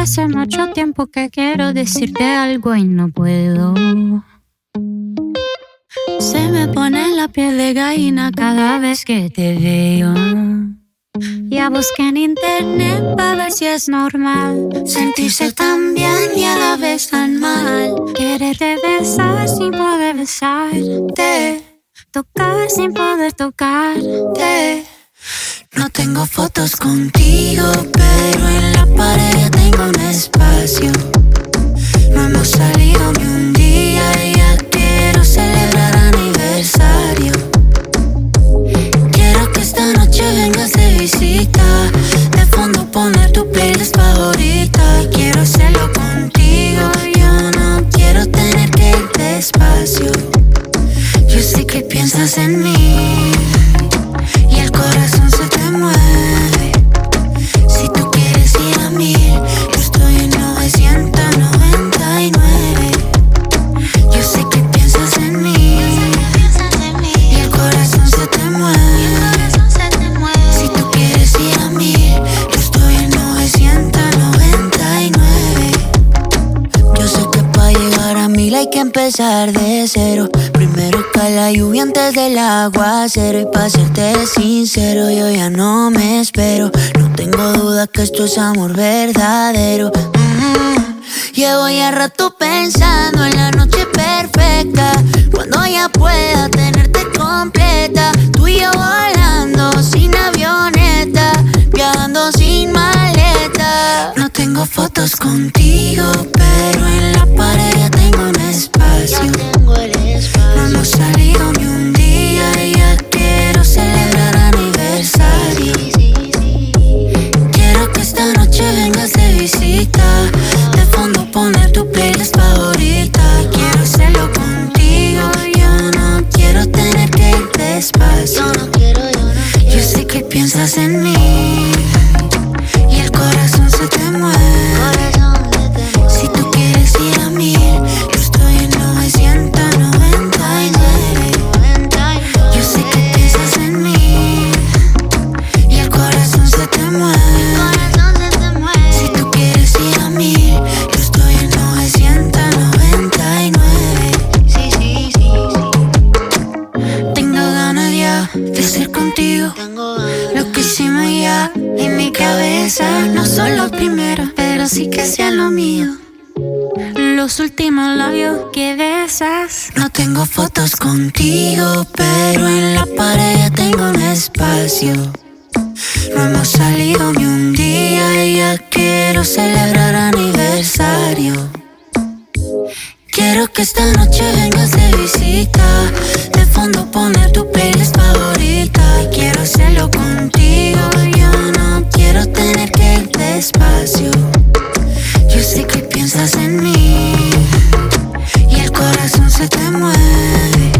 Hace mucho tiempo que quiero decirte algo y no puedo. Se me pone la piel de gallina cada vez que te veo. Ya busqué en internet para ver si es normal sentirse tan bien y a la vez tan mal. Quererte besar sin poder besarte, tocar sin poder tocarte. No tengo fotos contigo, pero en la pared ya tengo un espacio. No hemos salido ni un día y ya quiero celebrar aniversario. Quiero que esta noche vengas de visita, de fondo poner tu playlist favorita. Quiero hacerlo contigo, yo no quiero tener que ir despacio. Yo sé que piensas en mí y el corazón se te mueve. Si tú quieres ir a 1000, yo estoy en 999. Yo sé que piensas en mí y el corazón se te mueve. Si tú quieres ir a 1000, yo estoy en 999. Yo sé que para llegar a 1000 hay que empezar de cero. Primero cae la lluvia antes del aguacero. Y para serte sincero, yo ya no me espero. No tengo duda que esto es amor verdadero. Llevo ya rato pensando en la noche perfecta, cuando ya pueda tenerte completa. Tú y yo volando sin avioneta, viajando sin maleta. No tengo fotos contigo, pero en la pared ya tengo un espacio. No hemos salido ni un día y ya quiero celebrar aniversario. Quiero que esta noche vengas de visita, de fondo poner tu playlist favorita. Quiero hacerlo contigo, yo no quiero tener que ir despacio. Yo sé que piensas en mí y el corazón se te mueve. Si tú quieres ir a 1000, yo estoy en 999. Yo sé que piensas en mí y el corazón se te mueve. Si tú quieres ir a 1000, yo estoy en 999. Tengo ganas ya de ser contigo. Lo que hicimos ya en mi cabeza no son los primeros, pero sí que sean lo mío. Los últimos labios que besas. No tengo fotos contigo, pero en la pared ya tengo un espacio. No hemos salido ni un día y ya quiero celebrar aniversario. Quiero que esta noche vengas de visita, de fondo poner tu playlist favorita. Quiero hacerlo contigo, yo no quiero tener que ir despacio. Yo sé que piensas en mí y el corazón se te mueve.